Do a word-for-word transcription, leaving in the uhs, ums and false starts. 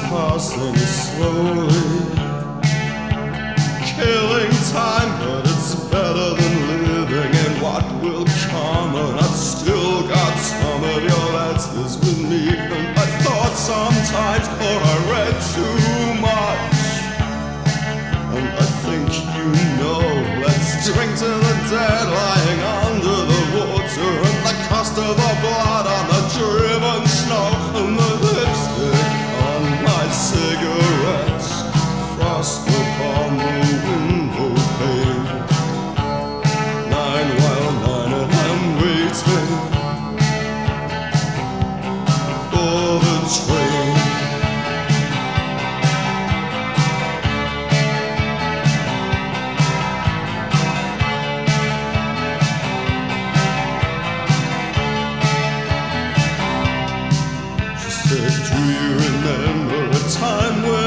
passing slowly, killing time, but it's better than living. And what will come? And I've still got some of your letters with me. And I thought sometimes, or I read too much. And I think you know, let's drink to the dead lying under the water, and the cost of the blood on the driven snow, and the lipstick on my cigarettes, frost upon the window pane. Nine while nine, and I'm waiting for the train. Do you remember a time when